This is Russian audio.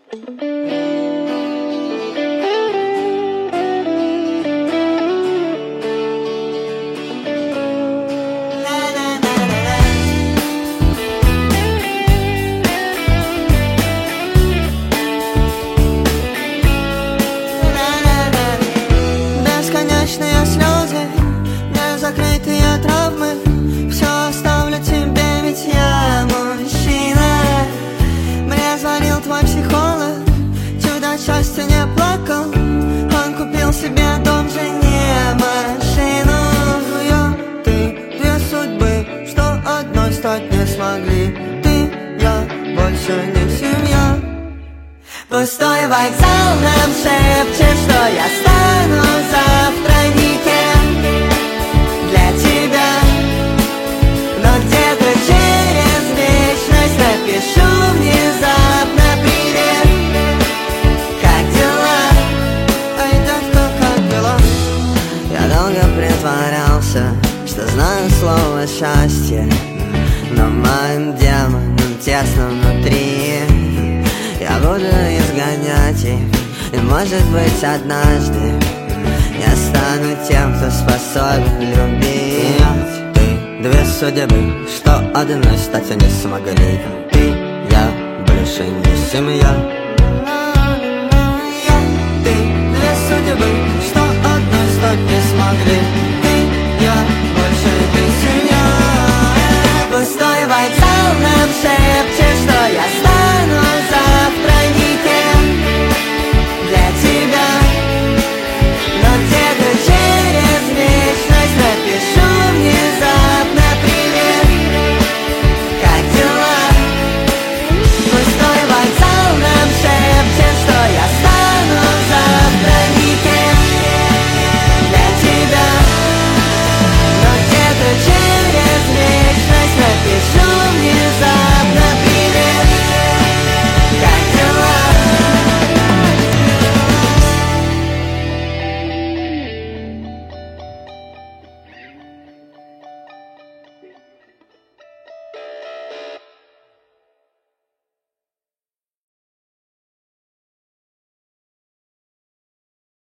Бесконечные слезы, незакрытые травмы, все оставлю тебе, ведь я мужчина. Мне звонил твой психолог, чудо счастья не плакал. Он купил себе дом, жене, машину. Я, ты, две судьбы, что одной стать не смогли. Ты, я, больше не семья. Пустой вокзал нам шепчет, что я стану завтра никем для тебя. Но где-то через вечность напишу внезапно привет. Как дела? Ай, детка, как дела? Я долго притворялся, что знаю слово счастье, но моим демонам тесно внутри. Я буду изгонять их, и может быть однажды я стану тем, кто способен любить. Ты, две судьбы, что одной стать не смогли. Ты, я, больше не семья.